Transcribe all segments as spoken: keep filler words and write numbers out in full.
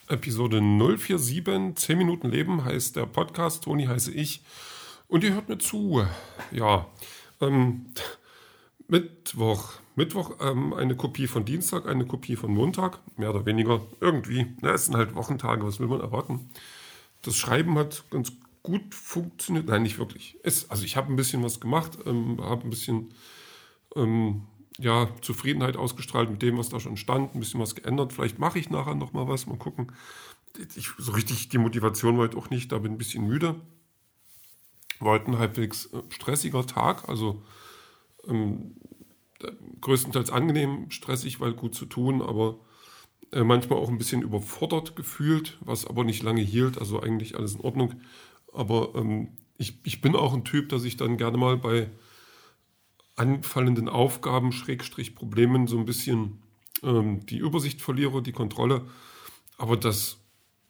Episode null vier sieben, zehn Minuten Leben heißt der Podcast, Toni heiße ich und ihr hört mir zu. Ja, ähm, Mittwoch, Mittwoch ähm, eine Kopie von Dienstag, eine Kopie von Montag, mehr oder weniger irgendwie. Na, es sind halt Wochentage, was will man erwarten? Das Schreiben hat ganz gut funktioniert, nein, nicht wirklich. Es, also ich habe ein bisschen was gemacht, ähm, habe ein bisschen ähm, ja, Zufriedenheit ausgestrahlt mit dem, was da schon stand, ein bisschen was geändert. Vielleicht mache ich nachher nochmal was, mal gucken. Ich, so richtig die Motivation war heute auch nicht, da bin ein bisschen müde. War heute ein halbwegs äh, stressiger Tag, also ähm, größtenteils angenehm, stressig, weil gut zu tun, aber äh, manchmal auch ein bisschen überfordert gefühlt, was aber nicht lange hielt, also eigentlich alles in Ordnung. Aber ähm, ich, ich bin auch ein Typ, dass ich dann gerne mal bei anfallenden Aufgaben, Schrägstrich Problemen so ein bisschen ähm, die Übersicht verliere, die Kontrolle. Aber das,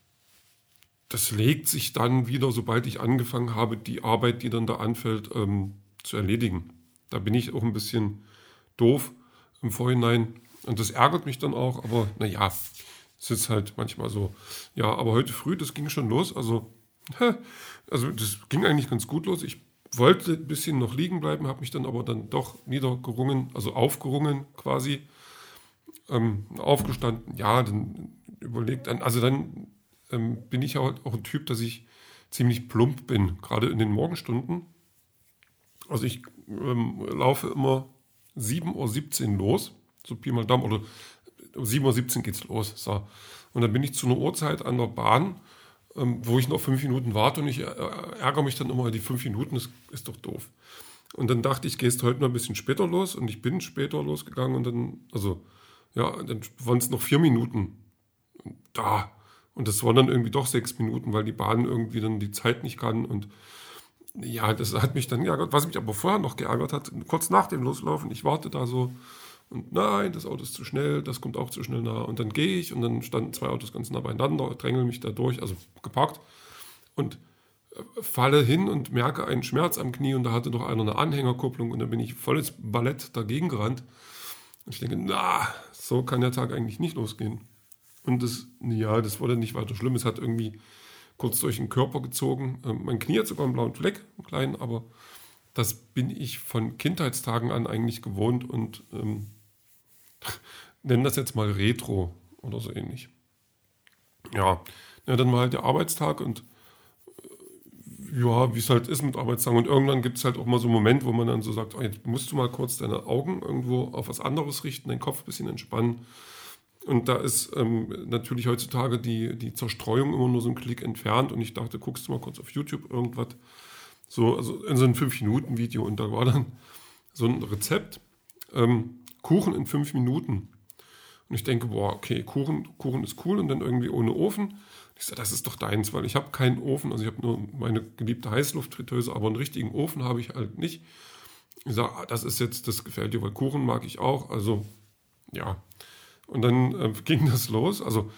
das legt sich dann wieder, sobald ich angefangen habe, die Arbeit, die dann da anfällt, ähm, zu erledigen. Da bin ich auch ein bisschen doof im Vorhinein. Und das ärgert mich dann auch, aber naja, es ist halt manchmal so. Ja, aber heute früh, das ging schon los. Also, also das ging eigentlich ganz gut los. Ich wollte ein bisschen noch liegen bleiben, habe mich dann aber dann doch niedergerungen, also aufgerungen quasi, ähm, aufgestanden. Ja, dann überlegt, dann, also dann ähm, bin ich auch, auch ein Typ, dass ich ziemlich plump bin, gerade in den Morgenstunden. Also ich ähm, laufe immer sieben Uhr siebzehn los, so Pi mal Daumen, oder um sieben Uhr siebzehn geht's los. So. Und dann bin ich zu einer Uhrzeit an der Bahn, ähm, wo ich noch fünf Minuten warte und ich äh, ärgere mich dann immer, die fünf Minuten, das ist doch doof. Und dann dachte ich, gehst heute noch ein bisschen später los und ich bin später losgegangen und dann, also, ja, dann waren es noch vier Minuten da. Und das waren dann irgendwie doch sechs Minuten, weil die Bahn irgendwie dann die Zeit nicht kann und ja, das hat mich dann geärgert. Was mich aber vorher noch geärgert hat, kurz nach dem Loslaufen, ich warte da so und nein, das Auto ist zu schnell, das kommt auch zu schnell nah. Und dann gehe ich und dann standen zwei Autos ganz nah beieinander, drängeln mich da durch, also geparkt und falle hin und merke einen Schmerz am Knie und da hatte doch einer eine Anhängerkupplung und dann bin ich volles Ballett dagegen gerannt. Und ich denke, na, so kann der Tag eigentlich nicht losgehen. Und das, ja, das wurde nicht weiter schlimm. Es hat irgendwie kurz durch den Körper gezogen. Ähm, mein Knie hat sogar einen blauen Fleck, einen kleinen, aber das bin ich von Kindheitstagen an eigentlich gewohnt und ähm, nenne das jetzt mal Retro oder so ähnlich. Ja, ja, dann war halt der Arbeitstag und äh, ja, wie es halt ist mit Arbeitstagen. Und irgendwann gibt es halt auch mal so einen Moment, wo man dann so sagt, oh, jetzt musst du mal kurz deine Augen irgendwo auf was anderes richten, deinen Kopf ein bisschen entspannen. Und da ist ähm, natürlich heutzutage die, die Zerstreuung immer nur so einen Klick entfernt. Und ich dachte, guckst du mal kurz auf YouTube irgendwas. So, also in so einem fünf Minuten Video. Und da war dann so ein Rezept, ähm, Kuchen in fünf Minuten. Und ich denke, boah, okay, Kuchen, Kuchen ist cool und dann irgendwie ohne Ofen. Ich sage, das ist doch deins, weil ich habe keinen Ofen. Also ich habe nur meine geliebte Heißluftfritteuse, aber einen richtigen Ofen habe ich halt nicht. Ich sage, ah, das ist jetzt, das gefällt dir, weil Kuchen mag ich auch. Also, ja. Und dann äh, ging das los. Also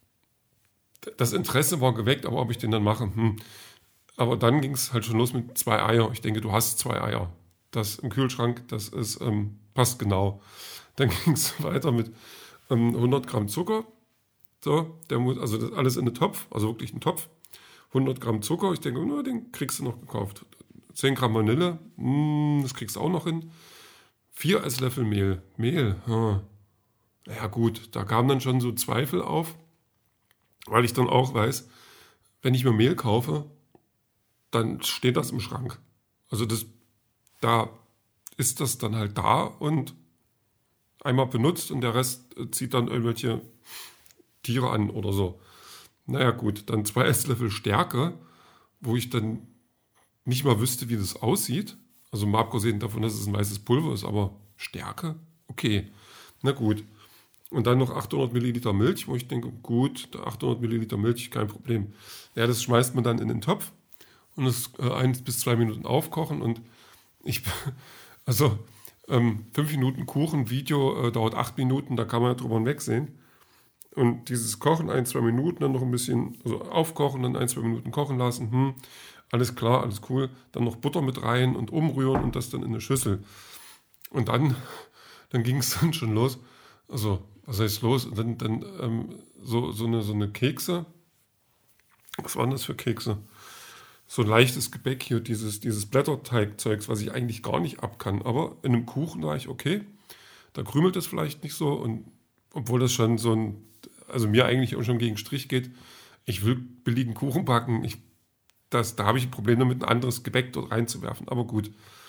das Interesse war geweckt, aber ob ich den dann mache, hm. Aber dann ging es halt schon los mit zwei Eier. Ich denke, du hast zwei Eier. Das im Kühlschrank, das ist, ähm, passt genau. Dann ging es weiter mit ähm, hundert Gramm Zucker. So, der muss, also das alles in den Topf, also wirklich ein Topf. hundert Gramm Zucker, ich denke, na, den kriegst du noch gekauft. zehn Gramm Vanille, mh, das kriegst du auch noch hin. vier Esslöffel Mehl. Mehl, hm. Naja gut, da kamen dann schon so Zweifel auf, weil ich dann auch weiß, wenn ich mir Mehl kaufe, dann steht das im Schrank. Also das, da ist das dann halt da und einmal benutzt und der Rest zieht dann irgendwelche Tiere an oder so. Naja gut, dann zwei Esslöffel Stärke, wo ich dann nicht mal wüsste, wie das aussieht. Also mal abgesehen davon, dass es ein weißes Pulver ist, aber Stärke? Okay, na gut. Und dann noch achthundert Milliliter Milch, wo ich denke, gut, achthundert Milliliter Milch, kein Problem. Ja, das schmeißt man dann in den Topf und es äh, eins bis zwei Minuten aufkochen und ich, also ähm, fünf Minuten Kuchen, Video äh, dauert acht Minuten, da kann man ja drüber hinwegsehen. Und dieses Kochen, ein, zwei Minuten, dann noch ein bisschen, also aufkochen, dann ein, zwei Minuten kochen lassen, hm, alles klar, alles cool. Dann noch Butter mit rein und umrühren und das dann in eine Schüssel. Und dann, dann ging es dann schon los. Also, was heißt los? Und dann, dann ähm, so, so, eine, so eine Kekse. Was waren das für Kekse? So ein leichtes Gebäck hier, dieses, dieses Blätterteigzeugs, was ich eigentlich gar nicht ab kann. Aber in einem Kuchen war ich okay. Da krümelt es vielleicht nicht so. Und obwohl das schon so ein, also mir eigentlich auch schon gegen Strich geht, ich will billigen Kuchen backen. Ich, das, da habe ich ein Problem damit, ein anderes Gebäck dort reinzuwerfen. Aber gut.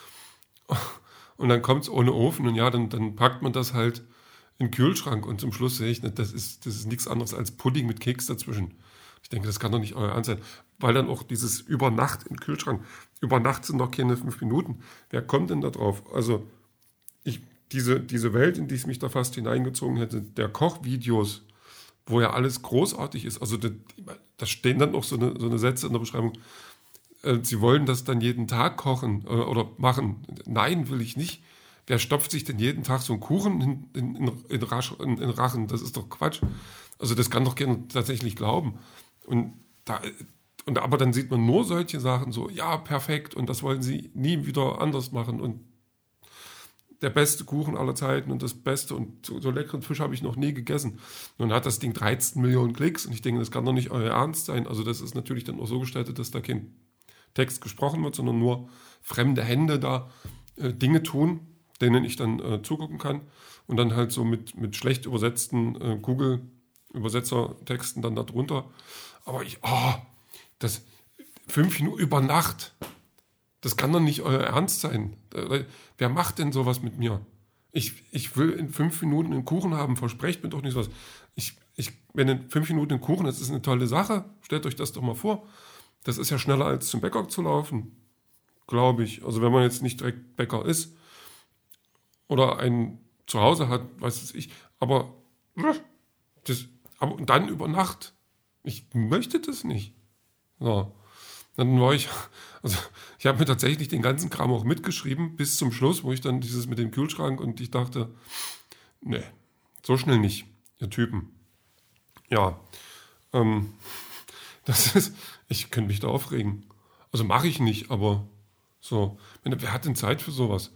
Und dann kommt es ohne Ofen und ja, dann, dann packt man das halt in den Kühlschrank und zum Schluss sehe ich, das ist, das ist nichts anderes als Pudding mit Keks dazwischen. Ich denke, das kann doch nicht euer Ernst sein. Weil dann auch dieses über Nacht im Kühlschrank, über Nacht sind noch keine fünf Minuten. Wer kommt denn da drauf? Also ich, diese, diese Welt, in die es mich da fast hineingezogen hätte, der Kochvideos, wo ja alles großartig ist, also da, da stehen dann auch so eine, so eine Sätze in der Beschreibung, äh, sie wollen das dann jeden Tag kochen äh, oder machen. Nein, will ich nicht. Wer stopft sich denn jeden Tag so einen Kuchen in, in, in, in, Rasch, in, in Rachen? Das ist doch Quatsch. Also das kann doch keiner tatsächlich glauben. Und, da, und aber dann sieht man nur solche Sachen so, ja, perfekt, und das wollen sie nie wieder anders machen. Und der beste Kuchen aller Zeiten und das Beste und so, so leckeren Fisch habe ich noch nie gegessen. Nun hat das Ding dreizehn Millionen Klicks und ich denke, das kann doch nicht euer Ernst sein. Also das ist natürlich dann auch so gestaltet, dass da kein Text gesprochen wird, sondern nur fremde Hände da äh, Dinge tun, denen ich dann äh, zugucken kann und dann halt so mit, mit schlecht übersetzten äh, Google-Übersetzer-Texten dann darunter. Aber ich, oh, das fünf Minuten über Nacht, das kann doch nicht euer Ernst sein. Äh, wer macht denn sowas mit mir? Ich, ich will in fünf Minuten einen Kuchen haben, versprecht mir doch nicht sowas. Ich, ich, wenn in fünf Minuten ein Kuchen, das ist eine tolle Sache, stellt euch das doch mal vor. Das ist ja schneller als zum Bäcker zu laufen, glaube ich. Also wenn man jetzt nicht direkt Bäcker ist, oder einen zu Hause hat, weiß es ich, aber, das, aber dann über Nacht. Ich möchte das nicht. So. Dann war ich, also ich habe mir tatsächlich den ganzen Kram auch mitgeschrieben, bis zum Schluss, wo ich dann dieses mit dem Kühlschrank und ich dachte, nee, so schnell nicht, ihr Typen. Ja, ähm, das ist, ich könnte mich da aufregen. Also mache ich nicht, aber so, wer hat denn Zeit für sowas?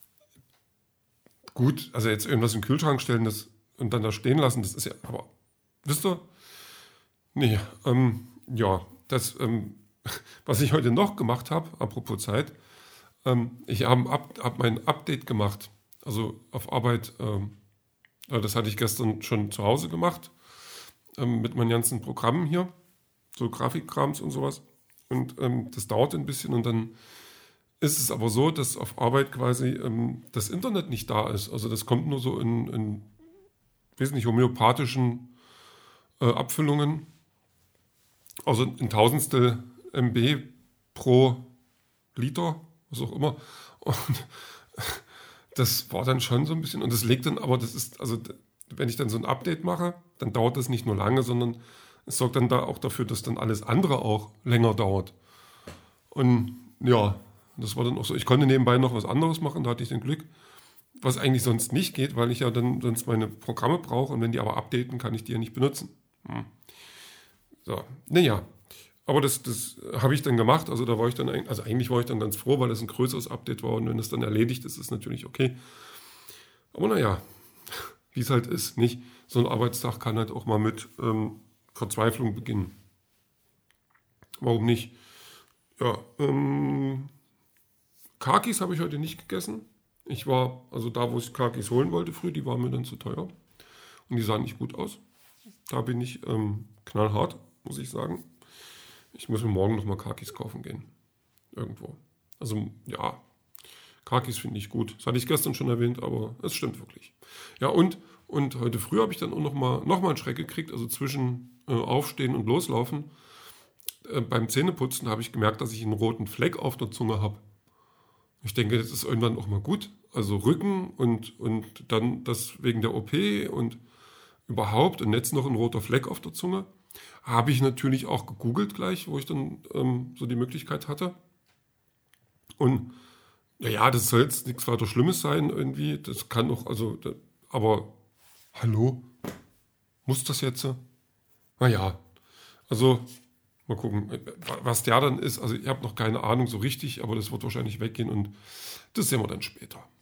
Gut, also jetzt irgendwas in den Kühlschrank stellen das, und dann da stehen lassen, das ist ja, aber, wisst ihr? Nee, ähm, ja, das, ähm, was ich heute noch gemacht habe, apropos Zeit, ähm, ich habe hab, hab mein Update gemacht, also auf Arbeit, ähm, das hatte ich gestern schon zu Hause gemacht, ähm, mit meinen ganzen Programmen hier, so Grafikkrams und sowas, und ähm, das dauert ein bisschen und dann ist es aber so, dass auf Arbeit quasi ähm, das Internet nicht da ist. Also das kommt nur so in, in wesentlich homöopathischen äh, Abfüllungen. Also in Tausendstel M B pro Liter, was auch immer. Und das war dann schon so ein bisschen, und das legt dann, aber das ist, also wenn ich dann so ein Update mache, dann dauert das nicht nur lange, sondern es sorgt dann da auch dafür, dass dann alles andere auch länger dauert. Und ja, das war dann auch so. Ich konnte nebenbei noch was anderes machen, da hatte ich den Glück, was eigentlich sonst nicht geht, weil ich ja dann sonst meine Programme brauche und wenn die aber updaten, kann ich die ja nicht benutzen. Hm. So, naja, aber das, das habe ich dann gemacht, also da war ich dann, also eigentlich war ich dann ganz froh, weil das ein größeres Update war und wenn das dann erledigt ist, ist es natürlich okay. Aber naja, wie es halt ist, nicht? So ein Arbeitstag kann halt auch mal mit ähm, Verzweiflung beginnen. Warum nicht? Ja, ähm... Kakis habe ich heute nicht gegessen. Ich war, also da, wo ich Kakis holen wollte früh, die waren mir dann zu teuer. Und die sahen nicht gut aus. Da bin ich ähm, knallhart, muss ich sagen. Ich muss mir morgen nochmal Kakis kaufen gehen. Irgendwo. Also, ja, Kakis finde ich gut. Das hatte ich gestern schon erwähnt, aber es stimmt wirklich. Ja, und, und heute früh habe ich dann auch nochmal noch mal einen Schreck gekriegt. Also zwischen äh, Aufstehen und Loslaufen. Äh, beim Zähneputzen habe ich gemerkt, dass ich einen roten Fleck auf der Zunge habe. Ich denke, das ist irgendwann auch mal gut. Also Rücken und, und dann das wegen der O P und überhaupt und jetzt noch ein roter Fleck auf der Zunge. Habe ich natürlich auch gegoogelt gleich, wo ich dann ähm, so die Möglichkeit hatte. Und naja, das soll jetzt nichts weiter Schlimmes sein irgendwie. Das kann auch, also, da, aber hallo? Muss das jetzt? Naja, also mal gucken, was der dann ist. Also ich habe noch keine Ahnung so richtig, aber das wird wahrscheinlich weggehen und das sehen wir dann später.